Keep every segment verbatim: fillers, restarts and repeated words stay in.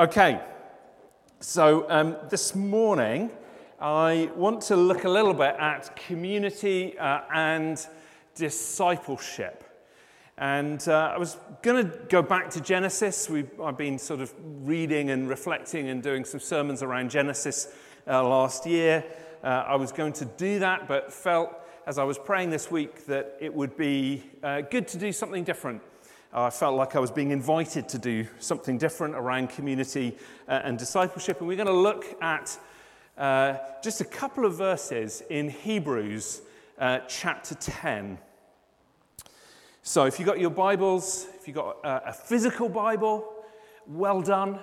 Okay, so um, this morning I want to look a little bit at community uh, and discipleship. And uh, I was going to go back to Genesis. We've, I've been sort of reading and reflecting and doing some sermons around Genesis uh, last year. Uh, I was going to do that, but felt as I was praying this week that it would be uh, good to do something different. I felt like I was being invited to do something different around community uh, and discipleship. And we're going to look at uh, just a couple of verses in Hebrews uh, chapter ten. So if you've got your Bibles, if you've got a, a physical Bible, well done.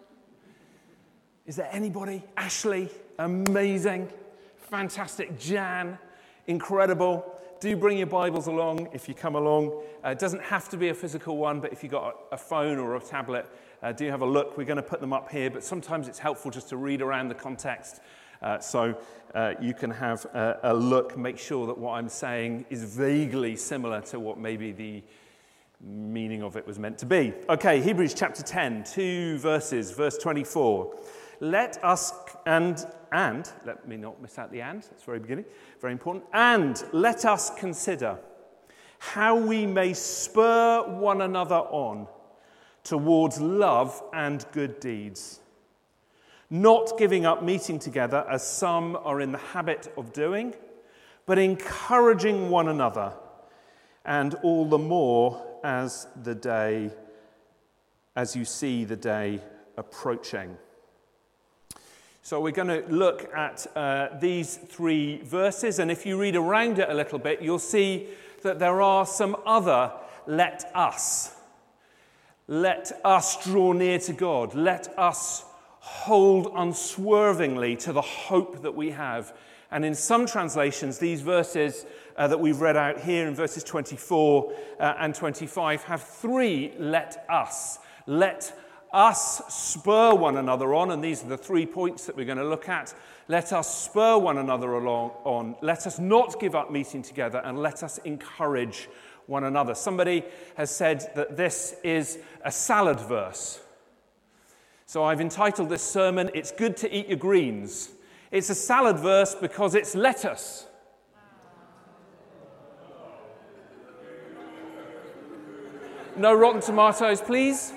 Is there anybody? Ashley, amazing, fantastic. Jan, incredible. Do bring your Bibles along if you come along. Uh, it doesn't have to be a physical one, but if you've got a, a phone or a tablet, uh, do have a look. We're going to put them up here, but sometimes it's helpful just to read around the context. Uh, so uh, you can have a, a look, make sure that what I'm saying is vaguely similar to what maybe the meaning of it was meant to be. Okay, Hebrews chapter ten, two verses, verse twenty-four. Let us, and, and, let me not miss out the and, it's very beginning, very important, and let us consider how we may spur one another on towards love and good deeds, not giving up meeting together as some are in the habit of doing, but encouraging one another, and all the more as the day, as you see the day approaching. So we're going to look at uh, these three verses, and if you read around it a little bit, you'll see that there are some other let us. Let us draw near to God. Let us hold unswervingly to the hope that we have. And in some translations, these verses uh, that we've read out here in verses twenty-four uh, and twenty-five have three let us. Let us spur one another on, and these are the three points that we're going to look at. Let us spur one another along on. Let us not give up meeting together, and let us encourage one another. Somebody has said that this is a salad verse. So I've entitled this sermon, "It's Good to Eat Your Greens." It's a salad verse because it's lettuce. No rotten tomatoes, please.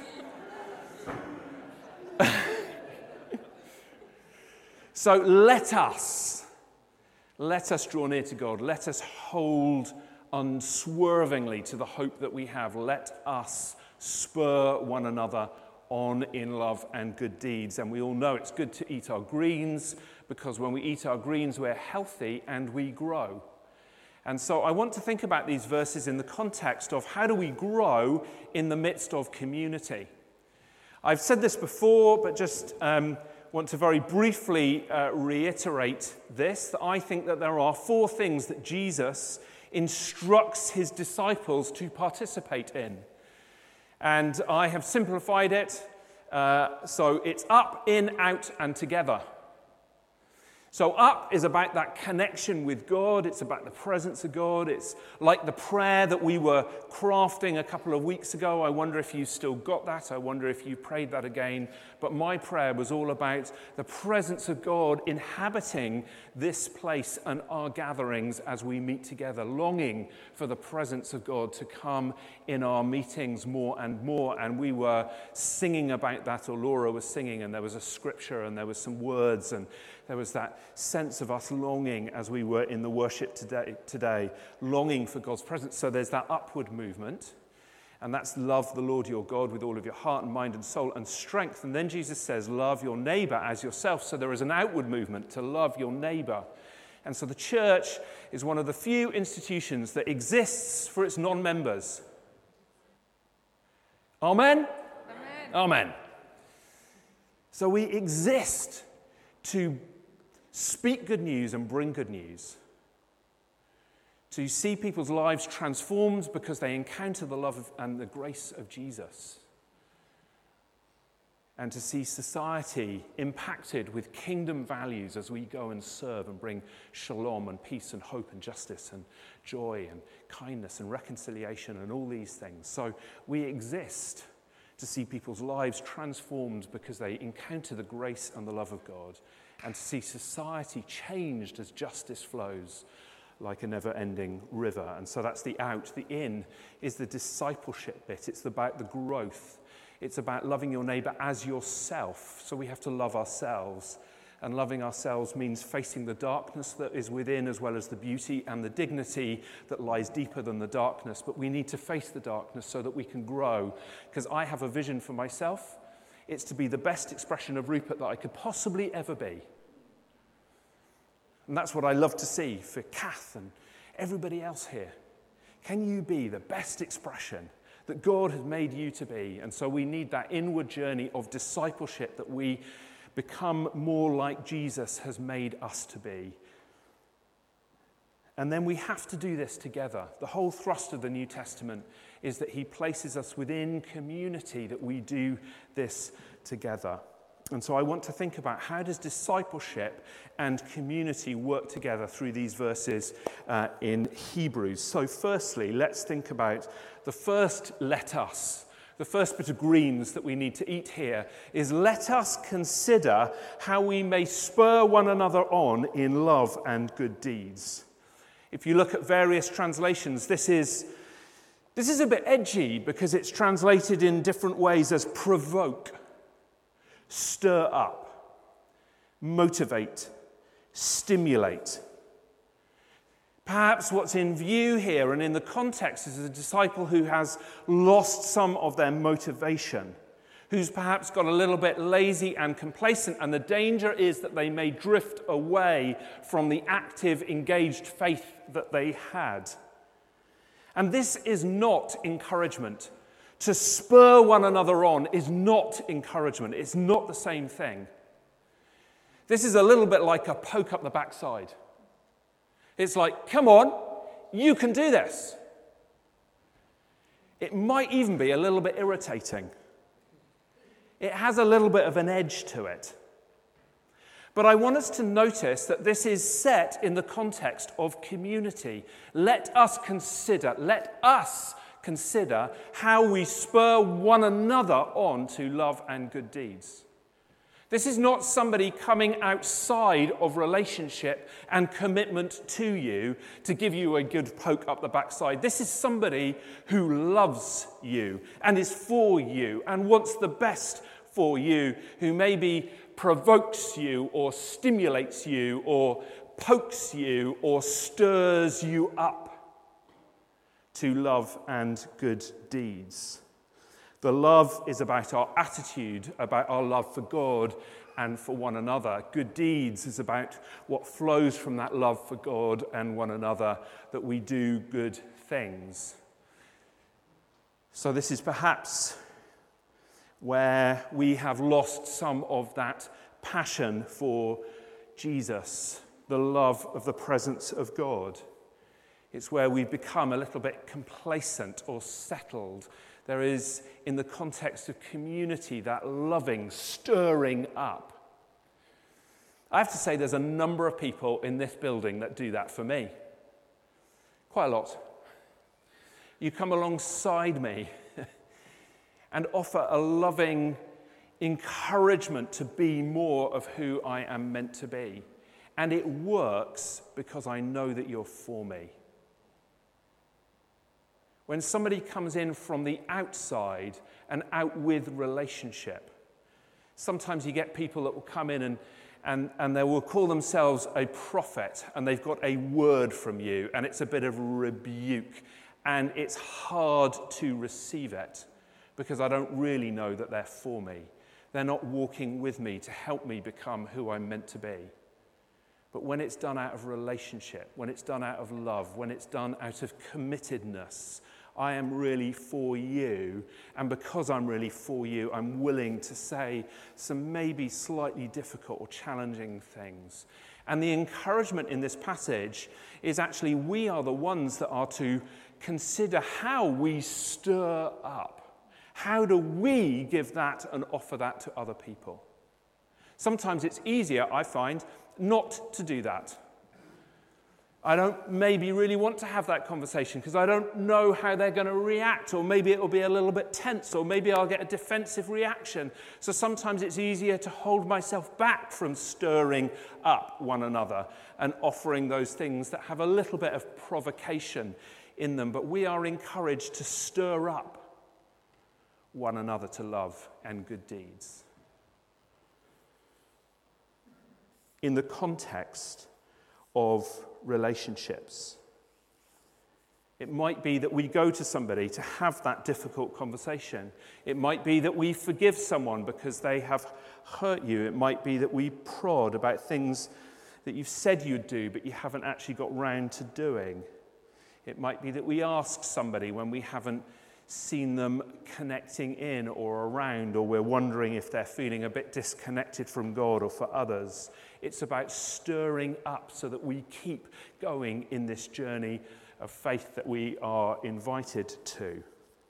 So let us, let us draw near to God. Let us hold unswervingly to the hope that we have. Let us spur one another on in love and good deeds. And we all know it's good to eat our greens, because when we eat our greens, we're healthy and we grow. And so I want to think about these verses in the context of how do we grow in the midst of community. I've said this before, but just um, want to very briefly uh, reiterate this, that I think that there are four things that Jesus instructs his disciples to participate in. And I have simplified it, uh, so it's up, in, out, and together. So up is about that connection with God. It's about the presence of God. It's like the prayer that we were crafting a couple of weeks ago. I wonder if you still got that. I wonder if you prayed that again. But my prayer was all about the presence of God inhabiting this place and our gatherings as we meet together, longing for the presence of God to come in our meetings more and more. And we were singing about that, or Laura was singing, and there was a scripture and there was some words, and there was that sense of us longing as we were in the worship today, today, longing for God's presence. So there's that upward movement, and that's love the Lord your God with all of your heart and mind and soul and strength. And then Jesus says, love your neighbor as yourself. So there is an outward movement to love your neighbor. And so the church is one of the few institutions that exists for its non-members. Amen? Amen. Amen. So we exist to speak good news and bring good news, to see people's lives transformed because they encounter the love of, and the grace of Jesus, and to see society impacted with kingdom values as we go and serve and bring shalom and peace and hope and justice and joy and kindness and reconciliation and all these things. So we exist to see people's lives transformed because they encounter the grace and the love of God, and to see society changed as justice flows like a never-ending river. And so that's the out. The in is the discipleship bit. It's about the growth. It's about loving your neighbour as yourself. So we have to love ourselves. And loving ourselves means facing the darkness that is within, as well as the beauty and the dignity that lies deeper than the darkness. But we need to face the darkness so that we can grow. Because I have a vision for myself. It's to be the best expression of Rupert that I could possibly ever be. And that's what I love to see for Kath and everybody else here. Can you be the best expression that God has made you to be? And so we need that inward journey of discipleship, that we become more like Jesus has made us to be. And then we have to do this together. The whole thrust of the New Testament is that he places us within community, that we do this together. And so I want to think about, how does discipleship and community work together through these verses uh, in Hebrews? So firstly, let's think about the first let us. The first bit of greens that we need to eat here is, let us consider how we may spur one another on in love and good deeds. If you look at various translations, this is, this is a bit edgy because it's translated in different ways as provoke, stir up, motivate, stimulate. Perhaps what's in view here and in the context is a disciple who has lost some of their motivation, who's perhaps got a little bit lazy and complacent, and the danger is that they may drift away from the active, engaged faith that they had. And this is not encouragement. To spur one another on is not encouragement. It's not the same thing. This is a little bit like a poke up the backside. It's like, come on, you can do this. It might even be a little bit irritating. It has a little bit of an edge to it. But I want us to notice that this is set in the context of community. Let us consider, let us consider how we spur one another on to love and good deeds. This is not somebody coming outside of relationship and commitment to you to give you a good poke up the backside. This is somebody who loves you and is for you and wants the best for you, who maybe provokes you or stimulates you or pokes you or stirs you up to love and good deeds. The love is about our attitude, about our love for God and for one another. Good deeds is about what flows from that love for God and one another, that we do good things. So this is perhaps where we have lost some of that passion for Jesus, the love of the presence of God. It's where we become a little bit complacent or settled. There is, in the context of community, that loving, stirring up. I have to say there's a number of people in this building that do that for me. Quite a lot. You come alongside me and offer a loving encouragement to be more of who I am meant to be. And it works because I know that you're for me. When somebody comes in from the outside and out with relationship, sometimes you get people that will come in and, and, and they will call themselves a prophet, and they've got a word from you, and it's a bit of rebuke, and it's hard to receive it because I don't really know that they're for me. They're not walking with me to help me become who I'm meant to be. But when it's done out of relationship, when it's done out of love, when it's done out of committedness, I am really for you, and because I'm really for you, I'm willing to say some maybe slightly difficult or challenging things. And the encouragement in this passage is actually we are the ones that are to consider how we stir up. How do we give that and offer that to other people? Sometimes it's easier, I find, not to do that. I don't maybe really want to have that conversation because I don't know how they're going to react, or maybe it'll be a little bit tense, or maybe I'll get a defensive reaction. So sometimes it's easier to hold myself back from stirring up one another and offering those things that have a little bit of provocation in them. But we are encouraged to stir up one another to love and good deeds. In the context of relationships. It might be that we go to somebody to have that difficult conversation. It might be that we forgive someone because they have hurt you. It might be that we prod about things that you've said you'd do but you haven't actually got round to doing. It might be that we ask somebody when we haven't seen them connecting in or around, or we're wondering if they're feeling a bit disconnected from God or for others. It's about stirring up so that we keep going in this journey of faith that we are invited to.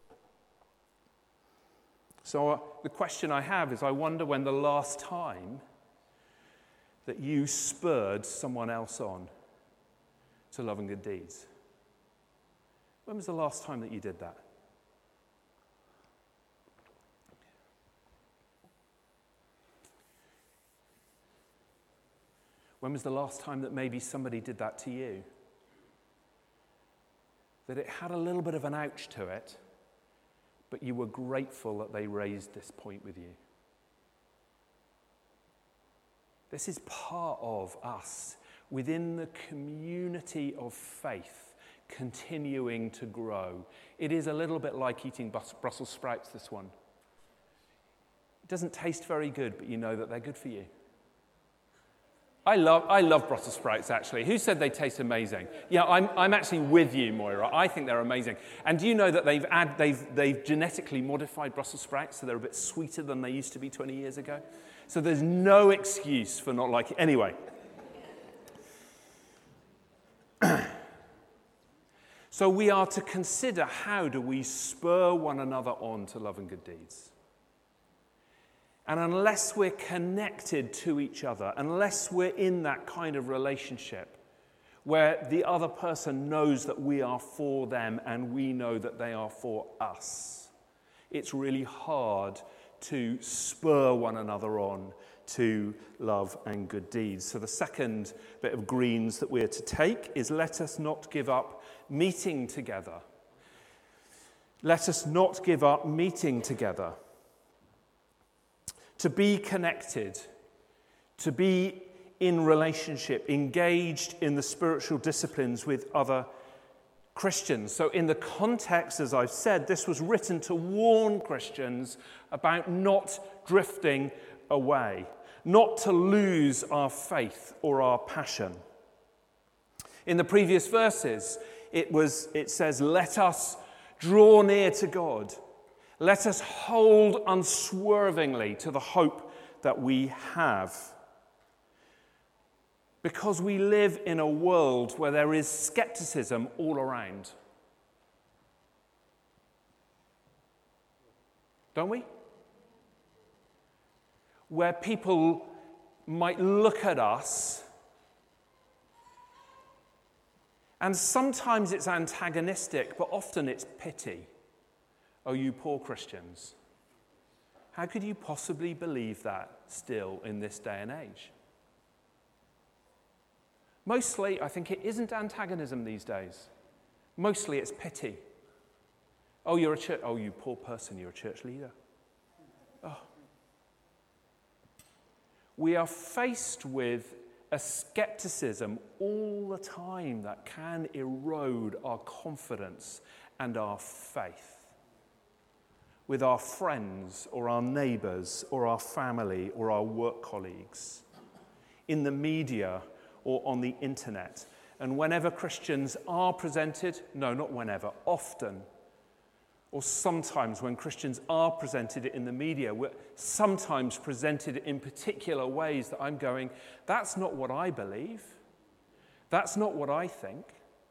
So uh, the question I have is, I wonder when the last time that you spurred someone else on to love and good deeds. When was the last time that you did that? When was the last time that maybe somebody did that to you? That it had a little bit of an ouch to it, but you were grateful that they raised this point with you. This is part of us within the community of faith continuing to grow. It is a little bit like eating Brussels sprouts, this one. It doesn't taste very good, but you know that they're good for you. I love I love Brussels sprouts, actually. Who said they taste amazing? Yeah, I'm I'm actually with you, Moira. I think they're amazing. And do you know that they've add, they've they've genetically modified Brussels sprouts so they're a bit sweeter than they used to be twenty years ago? So there's no excuse for not liking. Anyway. So we are to consider, how do we spur one another on to love and good deeds? And unless we're connected to each other, unless we're in that kind of relationship where the other person knows that we are for them and we know that they are for us, it's really hard to spur one another on to love and good deeds. So the second bit of greens that we're to take is, let us not give up meeting together. Let us not give up meeting together. To be connected, to be in relationship, engaged in the spiritual disciplines with other Christians. So in the context, as I've said, this was written to warn Christians about not drifting away, not to lose our faith or our passion. In the previous verses, it was it says, let us draw near to God. Let us hold unswervingly to the hope that we have. Because we live in a world where there is skepticism all around. Don't we? Where people might look at us, and sometimes it's antagonistic, but often it's pity. Oh, you poor Christians. How could you possibly believe that still in this day and age? Mostly, I think it isn't antagonism these days. Mostly it's pity. Oh, you're a church. Oh, you poor person, you're a church leader. Oh. We are faced with a skepticism all the time that can erode our confidence and our faith. With our friends or our neighbours or our family or our work colleagues, in the media or on the internet. And whenever Christians are presented, no, not whenever, often, or sometimes when Christians are presented in the media, we're sometimes presented in particular ways that I'm going, that's not what I believe. That's not what I think.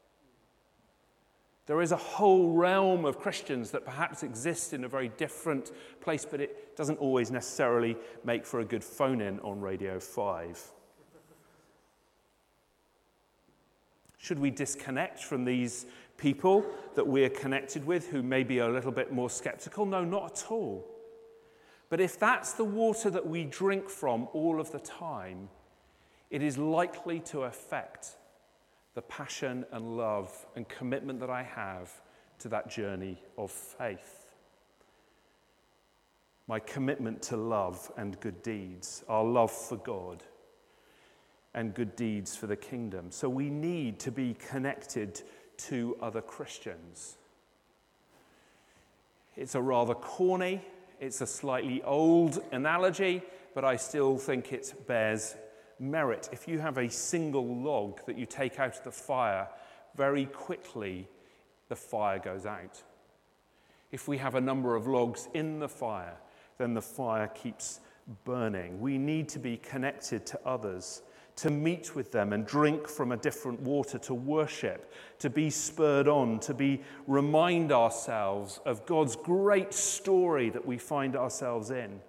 There is a whole realm of Christians that perhaps exist in a very different place, but it doesn't always necessarily make for a good phone-in on Radio five. Should we disconnect from these people that we're connected with who may be a little bit more skeptical? No, not at all. But if that's the water that we drink from all of the time, it is likely to affect the passion and love and commitment that I have to that journey of faith. My commitment to love and good deeds, our love for God and good deeds for the kingdom. So we need to be connected to other Christians. It's a rather corny, it's a slightly old analogy, but I still think it bears merit. If you have a single log that you take out of the fire, very quickly the fire goes out. If we have a number of logs in the fire, then the fire keeps burning. We need to be connected to others, to meet with them and drink from a different water, to worship, to be spurred on, to be remind ourselves of God's great story that we find ourselves in.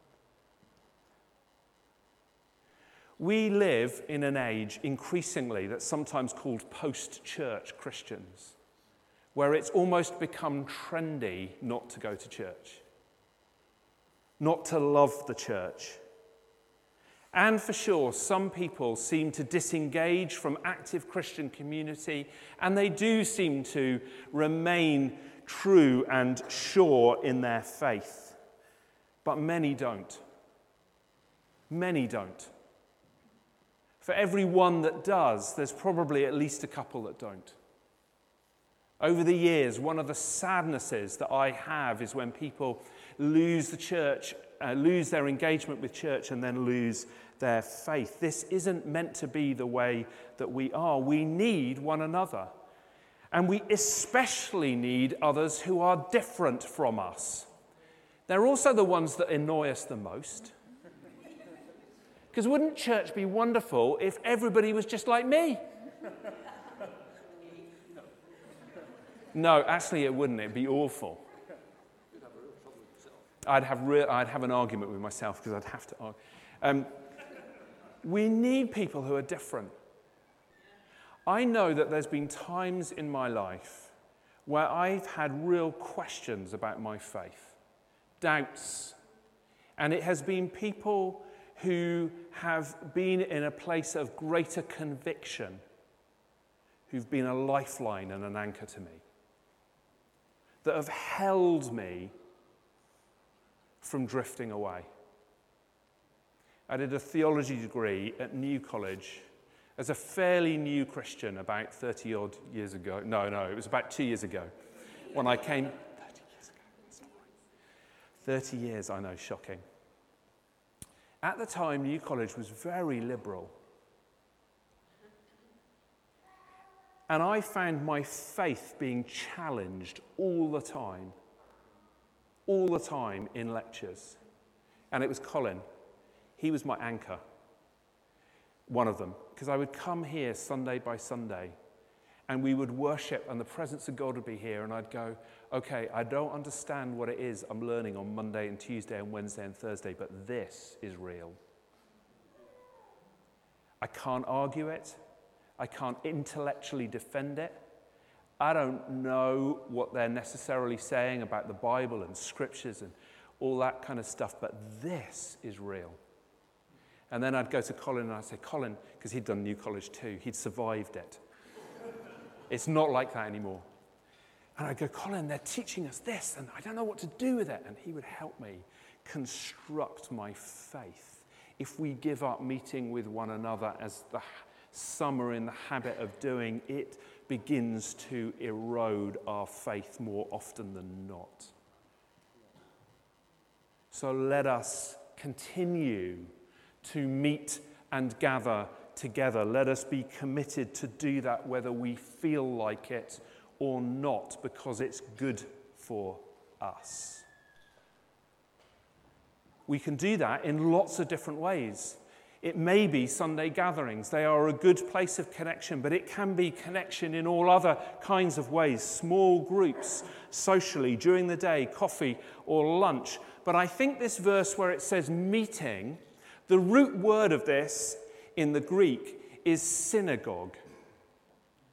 We live in an age increasingly that's sometimes called post-church Christians, where it's almost become trendy not to go to church, not to love the church. And for sure, some people seem to disengage from active Christian community, and they do seem to remain true and sure in their faith. But many don't. Many don't. For every one that does, there's probably at least a couple that don't. Over the years, one of the sadnesses that I have is when people lose the church, uh, lose their engagement with church, and then lose their faith. This isn't meant to be the way that we are. We need one another. And we especially need others who are different from us. They're also the ones that annoy us the most. Because wouldn't church be wonderful if everybody was just like me? No, actually it wouldn't. It'd be awful. I'd have, re- I'd have an argument with myself because I'd have to argue. Um, we need people who are different. I know that there's been times in my life where I've had real questions about my faith, doubts. And it has been people who have been in a place of greater conviction, who've been a lifeline and an anchor to me, that have held me from drifting away. I did a theology degree at New College as a fairly new Christian about thirty odd years ago. No, no, it was about two years ago when I came. thirty years ago, that's not right. thirty years, I know, shocking. At the time, New College was very liberal. And I found my faith being challenged all the time. All the time in lectures. And it was Colin. He was my anchor. One of them. Because I would come here Sunday by Sunday. And we would worship and the presence of God would be here. And I'd go, okay, I don't understand what it is I'm learning on Monday and Tuesday and Wednesday and Thursday. But this is real. I can't argue it. I can't intellectually defend it. I don't know what they're necessarily saying about the Bible and scriptures and all that kind of stuff, but this is real. And then I'd go to Colin and I'd say, Colin, because he'd done New College too, he'd survived it. It's not like that anymore. And I'd go, Colin, they're teaching us this, and I don't know what to do with it. And he would help me construct my faith. If we give up meeting with one another as the some are in the habit of doing, it begins to erode our faith more often than not. So let us continue to meet and gather together. Let us be committed to do that whether we feel like it or not, because it's good for us. We can do that in lots of different ways. It may be Sunday gatherings. They are a good place of connection, but it can be connection in all other kinds of ways. Small groups, socially, during the day, coffee or lunch. But I think this verse where it says meeting, the root word of this in the Greek is synagogue.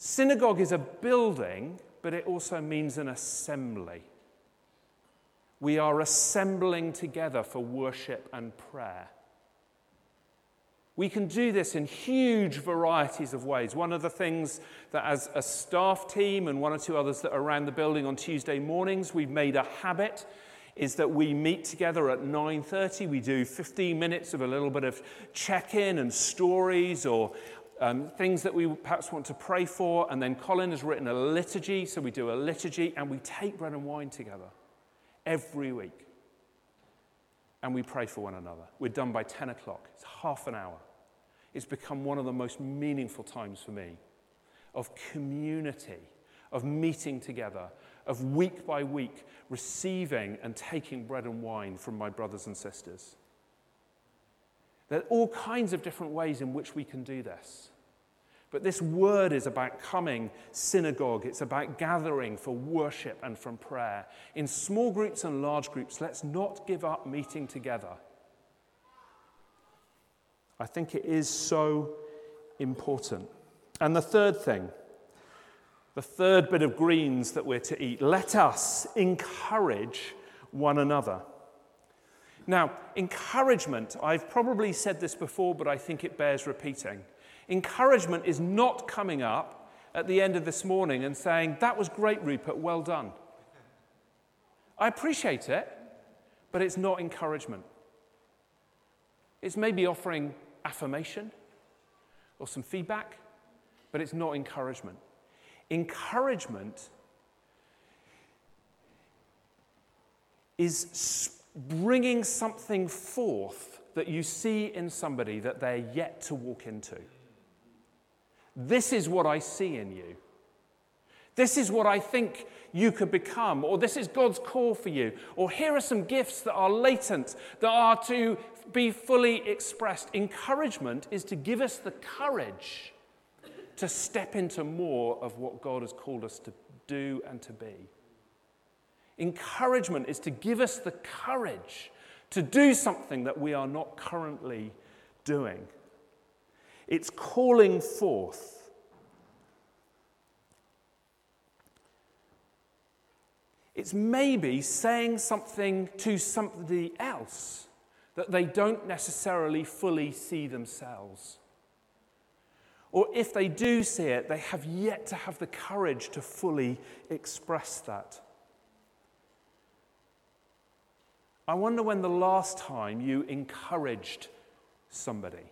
Synagogue is a building, but it also means an assembly. We are assembling together for worship and prayer. We can do this in huge varieties of ways. One of the things that as a staff team and one or two others that are around the building on Tuesday mornings, we've made a habit is that we meet together at nine thirty. We do fifteen minutes of a little bit of check-in and stories or um, things that we perhaps want to pray for. And then Colin has written a liturgy, so we do a liturgy and we take bread and wine together every week. And we pray for one another. We're done by ten o'clock. It's half an hour. It's become one of the most meaningful times for me of community, of meeting together, of week by week receiving and taking bread and wine from my brothers and sisters. There are all kinds of different ways in which we can do this. But this word is about coming synagogue. It's about gathering for worship and from prayer. In small groups and large groups, let's not give up meeting together. I think it is so important. And the third thing, the third bit of greens that we're to eat, let us encourage one another. Now, encouragement, I've probably said this before, but I think it bears repeating. Encouragement is not coming up at the end of this morning and saying, that was great, Rupert, well done. I appreciate it, but it's not encouragement. It's maybe offering affirmation or some feedback, but it's not encouragement. Encouragement is bringing something forth that you see in somebody that they're yet to walk into. This is what I see in you. This is what I think you could become, or this is God's call for you, or here are some gifts that are latent, that are to be fully expressed. Encouragement is to give us the courage to step into more of what God has called us to do and to be. Encouragement is to give us the courage to do something that we are not currently doing. It's calling forth. It's maybe saying something to somebody else that they don't necessarily fully see themselves. Or if they do see it, they have yet to have the courage to fully express that. I wonder when the last time you encouraged somebody.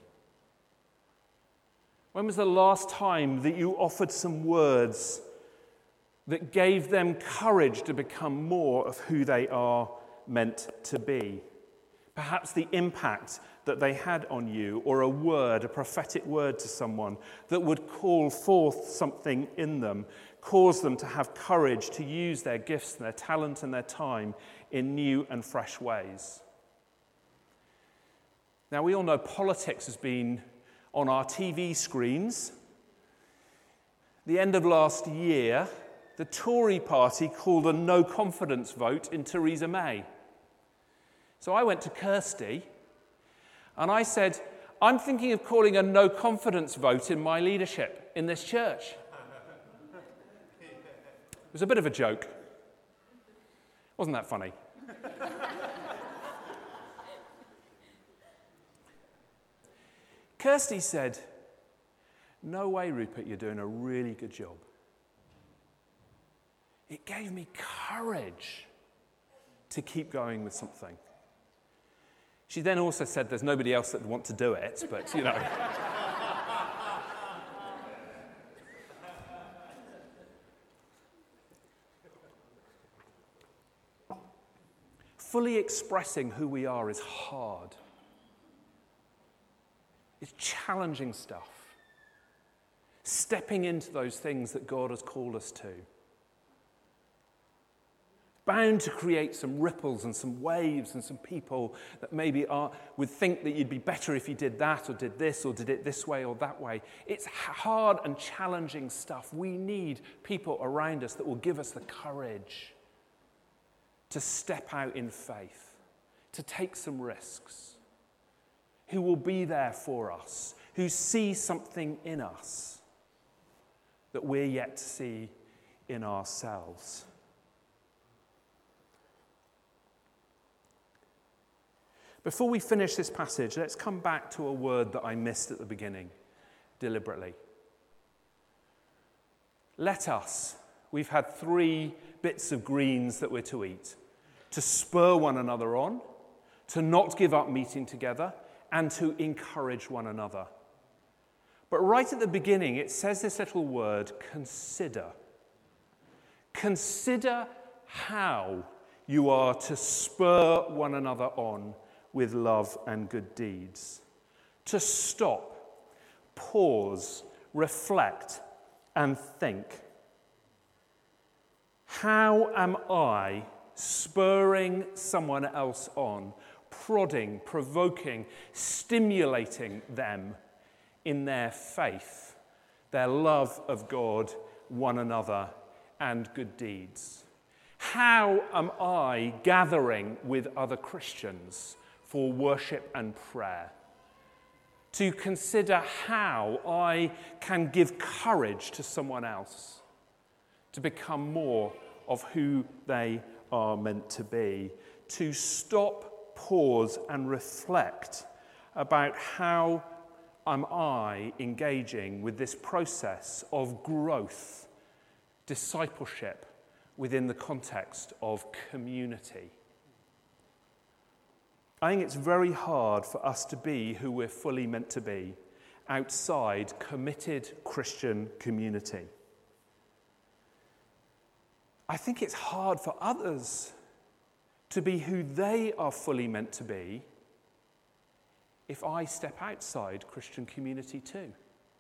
When was the last time that you offered some words that gave them courage to become more of who they are meant to be? Perhaps the impact that they had on you, or a word, a prophetic word to someone that would call forth something in them, cause them to have courage to use their gifts and their talent and their time in new and fresh ways. Now, we all know politics has been on our T V screens. The end of last year, the Tory party called a no confidence vote in Theresa May. So I went to Kirsty and I said, I'm thinking of calling a no confidence vote in my leadership in this church. It was a bit of a joke. Wasn't that funny? Kirsty said, no way, Rupert, you're doing a really good job. It gave me courage to keep going with something. She then also said there's nobody else that would want to do it, but, you know. Fully expressing who we are is hard. It's challenging stuff. Stepping into those things that God has called us to. Bound to create some ripples and some waves and some people that maybe are, would think that you'd be better if you did that or did this or did it this way or that way. It's hard and challenging stuff. We need people around us that will give us the courage to step out in faith, to take some risks, who will be there for us, who see something in us. that we're yet to see in ourselves. Before we finish this passage, let's come back to a word that I missed at the beginning, deliberately. Let us. We've had three bits of greens that we're to eat. To spur one another on, to not give up meeting together, and to encourage one another. But right at the beginning, it says this little word, consider. Consider how you are to spur one another on with love and good deeds. To stop, pause, reflect, and think. How am I spurring someone else on, prodding, provoking, stimulating them in their faith, their love of God, one another, and good deeds? How am I gathering with other Christians for worship and prayer? To consider how I can give courage to someone else to become more of who they are meant to be. To stop, pause, and reflect about how am I engaging with this process of growth, discipleship within the context of community. I think it's very hard for us to be who we're fully meant to be outside committed Christian community. I think it's hard for others to be who they are fully meant to be if I step outside Christian community too.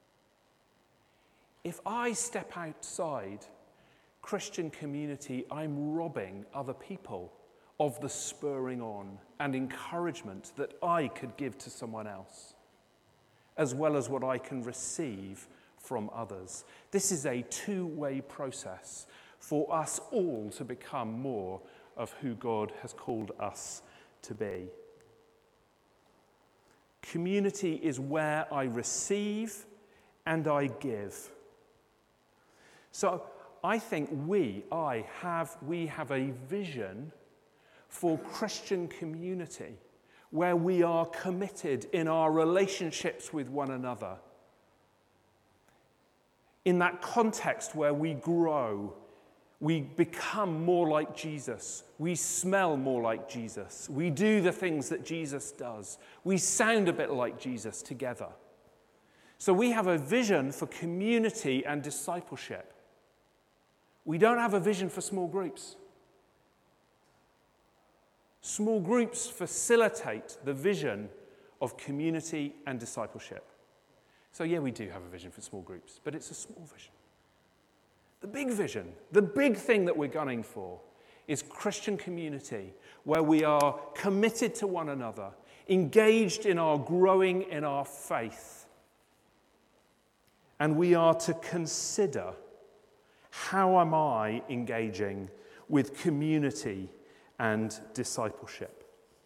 If I step outside Christian community, I'm robbing other people of the spurring on and encouragement that I could give to someone else, as well as what I can receive from others. This is a two-way process for us all to become more of who God has called us to be. Community is where I receive and I give. So I think we, I have, we have a vision for Christian community where we are committed in our relationships with one another. In that context where we grow, we become more like Jesus. We smell more like Jesus. We do the things that Jesus does. We sound a bit like Jesus together. So we have a vision for community and discipleship. We don't have a vision for small groups. Small groups facilitate the vision of community and discipleship. So yeah, we do have a vision for small groups, but it's a small vision. The big vision, the big thing that we're gunning for is Christian community where we are committed to one another, engaged in our growing in our faith. And we are to consider, how am I engaging with community and discipleship?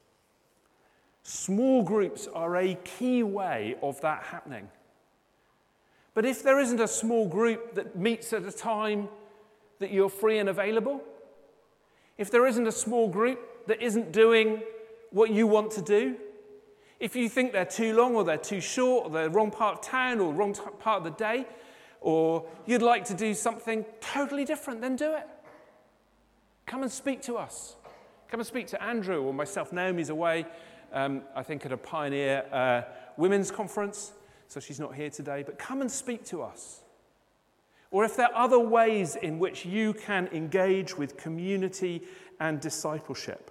Small groups are a key way of that happening. But if there isn't a small group that meets at a time that you're free and available, if there isn't a small group that isn't doing what you want to do, if you think they're too long or they're too short or they're the wrong part of town or the wrong t- part of the day, or you'd like to do something totally different, then do it. Come and speak to us. Come and speak to Andrew or myself. Naomi's away, um, I think, at a Pioneer uh, women's conference. So she's not here today, but come and speak to us. Or if there are other ways in which you can engage with community and discipleship.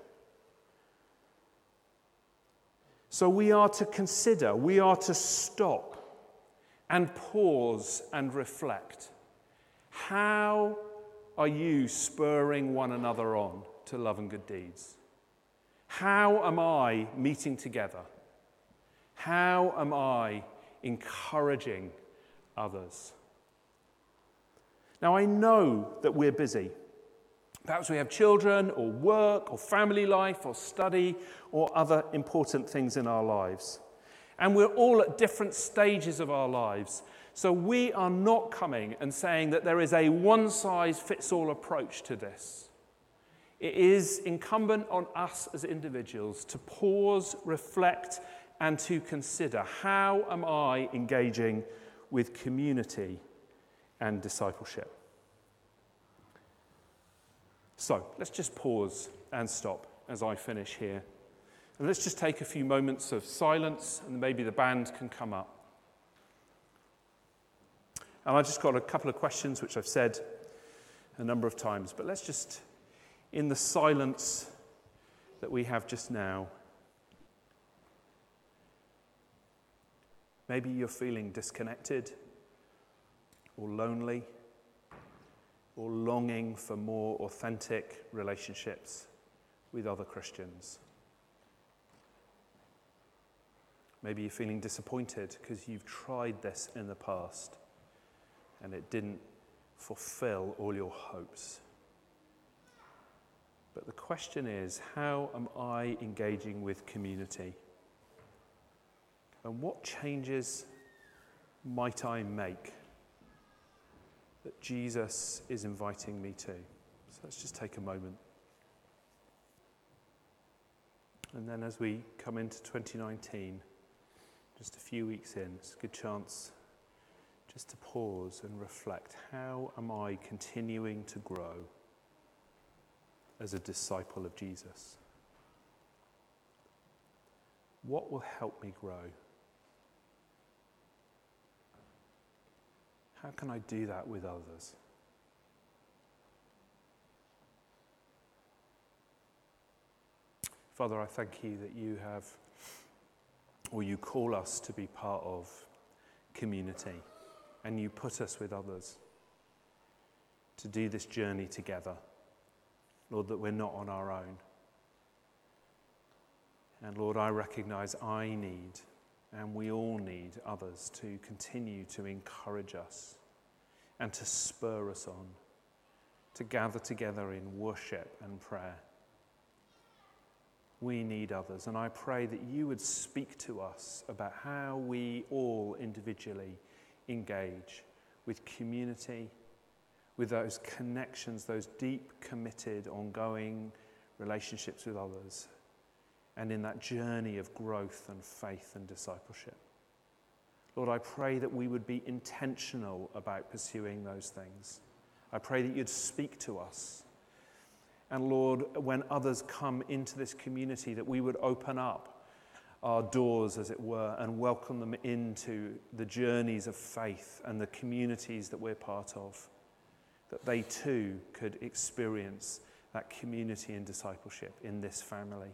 So we are to consider, we are to stop and pause and reflect. How are you spurring one another on to love and good deeds? How am I meeting together? How am I encouraging others? Now, I know that we're busy. Perhaps we have children or work or family life or study or other important things in our lives. And we're all at different stages of our lives. So we are not coming and saying that there is a one-size-fits-all approach to this. It is incumbent on us as individuals to pause, reflect, and to consider, how am I engaging with community and discipleship? So let's just pause and stop as I finish here. And let's just take a few moments of silence, and maybe the band can come up. And I've just got a couple of questions which I've said a number of times, but let's just, in the silence that we have just now, maybe you're feeling disconnected or lonely or longing for more authentic relationships with other Christians. Maybe you're feeling disappointed because you've tried this in the past and it didn't fulfill all your hopes. But the question is, how am I engaging with community? And what changes might I make that Jesus is inviting me to? So let's just take a moment. And then as we come into twenty nineteen, just a few weeks in, it's a good chance just to pause and reflect. How am I continuing to grow as a disciple of Jesus? What will help me grow? How can I do that with others? Father, I thank you that you have, or you call us to be part of community, and you put us with others to do this journey together. Lord, that we're not on our own. And Lord, I recognize I need, and we all need, others to continue to encourage us and to spur us on, to gather together in worship and prayer. We need others, and I pray that you would speak to us about how we all individually engage with community, with those connections, those deep, committed, ongoing relationships with others, and in that journey of growth and faith and discipleship. Lord, I pray that we would be intentional about pursuing those things. I pray that you'd speak to us. And Lord, when others come into this community, that we would open up our doors, as it were, and welcome them into the journeys of faith and the communities that we're part of, that they too could experience that community and discipleship in this family.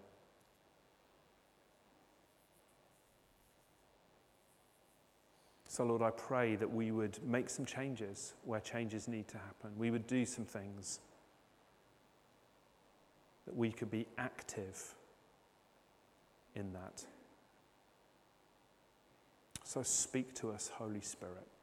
So Lord, I pray that we would make some changes where changes need to happen. We would do some things, that we could be active in that. So speak to us, Holy Spirit.